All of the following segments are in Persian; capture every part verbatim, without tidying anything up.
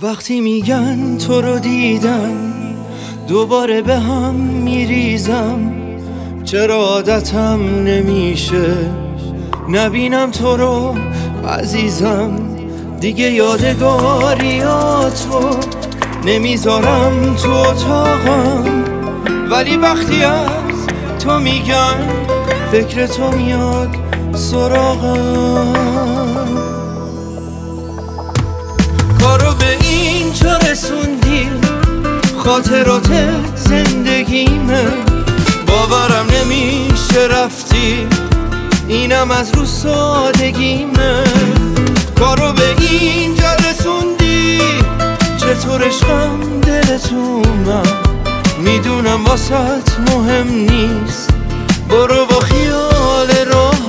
وقتی میگن تو رو دیدم دوباره به هم میریزم، چرا عادتم نمیشه نبینم تو رو عزیزم. دیگه یادگاریاتو نمیذارم تو اتاقم، ولی وقتی از تو میگن فکر تو میاد سراغم. کارو به اینجا رسوندی، خاطرات زندگیمه، باورم نمیشه رفتی، اینم از رو سادگیمه. کارو به اینجا رسوندی، چطور عشقم دلتونم، میدونم واسط مهم نیست، برو با خیال راحت.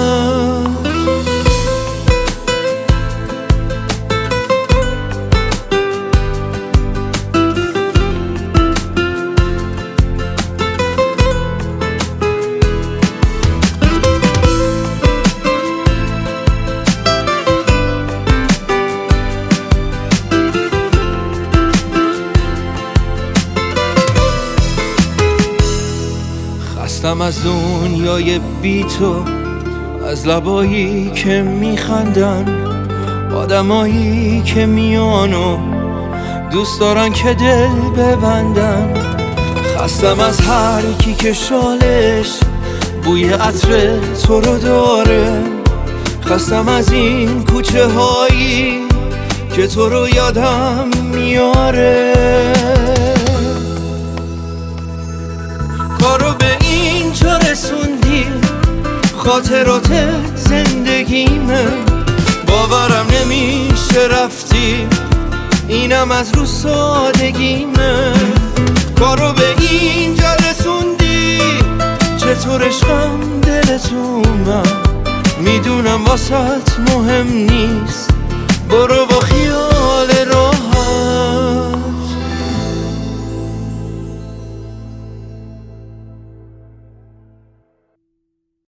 خستم از دنیای بی تو، از لبایی که میخندن، آدمایی که میان و دوست دارن که دل ببندن. خستم از هر کی که شالش بوی عطر تو رو داره، خستم از این کوچه هایی که تو رو یادم میاره. کارو به اینجا رسوندی، خاطرات زندگیمه، باورم نمیشه رفتی، اینم از رو سادگیمه. کارو به اینجا رسوندی، چطور عشقم دلتونم، میدونم واسط مهم نیست، برو با